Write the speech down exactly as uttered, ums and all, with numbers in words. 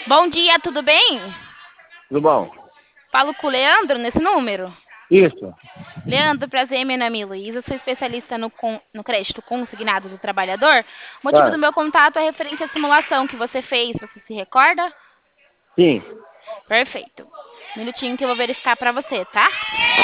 Bom dia, tudo bem? Tudo bom? Falo com o Leandro nesse número. Isso. Leandro, prazer, meu nome é Luísa, sou especialista no, con- no crédito consignado do trabalhador. O motivo do Ah, meu contato é referente à simulação que você fez, você se recorda? sim. Perfeito. Um minutinho que eu vou verificar para você, tá?